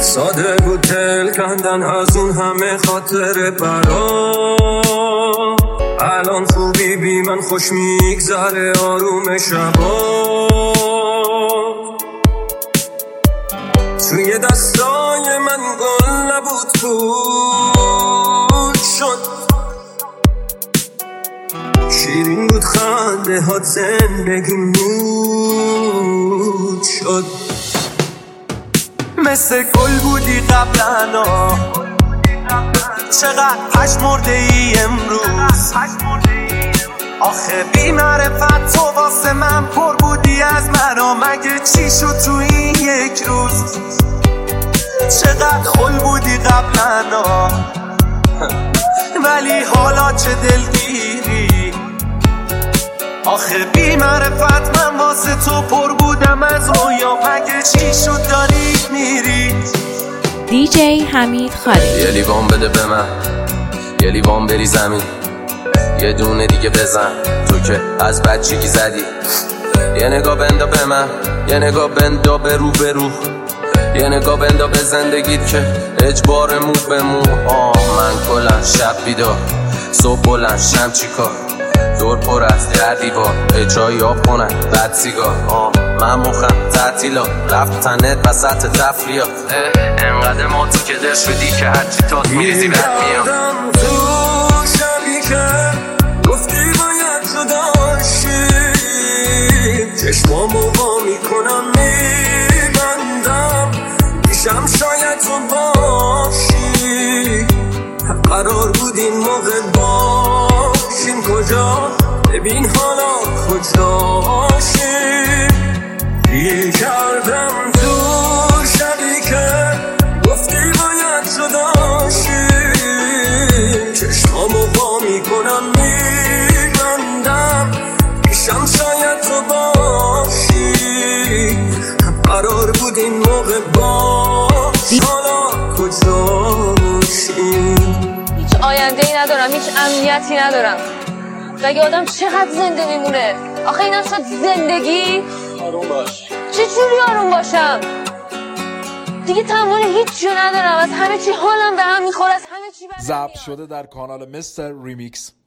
ساده بود دل کندن از اون همه خاطر برا. الان خوبی بی من خوش میگذره آروم شبا. توی دستای من گل نبود بود شد، شیرین بود خنده هات زندگی مود شد. مثل گل بودی قبلا، چقدر پشمرده ای امروز. آخه بی معرفت تو واسه من پر بودی از من، مگه چی شد تو این یک روز؟ چقدر خل بودی قبلا، ولی حالا چه دلگیری. آخه بی معرفت من واسه تو پر بودم از رویا، مگه چی شد داری میری؟ دیجی حمید خالقی. یه لیوان بده به من، یه لیوان بری زمین، یه دونه دیگه بزن تو که از بچگی زدی. یه نگاه بندا به من، یه نگاه بندا به رو به رو، یه نگاه بندا به زندگیت که اجبار مو به مو. من کلن شب بیدار، صبح بلند شم چیکار، دور پر از در دیوار، چای آب کنن بعد سیگار. من مخم تعطیلا رفتنت وسط تفریات، انقدر ماتی که در شدی که هرچی تات میریزی بد میام. تو شبی که گفتی باید جداشی، چشمامو وا میکنم میبندم، پیشم شاید تو باشی. قرار بود این موقع باشیم کجا، ببین حالا کجاشیم. گیر کردم تو شبی که گفتی باید جداشی، چشمامو وا میکنم میبندم، پیشم شاید تو باشی. قرار بود این موقع باشی، حالا کجاشیم؟ هیچ آینده‌ای ندارم، هیچ امنیتی ندارم. مگه آدم چقدر زنده میمونه؟ آخه اینم شد زندگی؟ آروم باش. چجوری آروم باشم؟ دیگه تمام هیچ جو ندارم، از همه چی حالم به هم میخوره، از همه چی ضبط شده در کانال مستر ریمیکس.